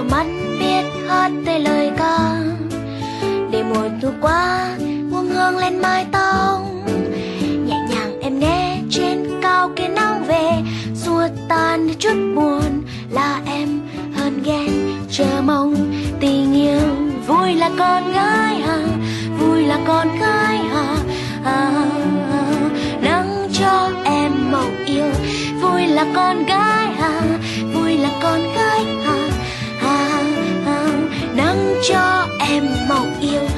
mắt biết hát tới lời ca, để mùa thu qua buông hương lên mái tóc. Nhẹ nhàng em nghe trên cao kia nắng về, xua tan đi chút buồn là em hơn ghen. Chờ mong tình yêu vui là con gái à, vui là con gái à, nắng cho em màu yêu. Vui là con gái à, vui là con gái à, nắng cho em màu yêu.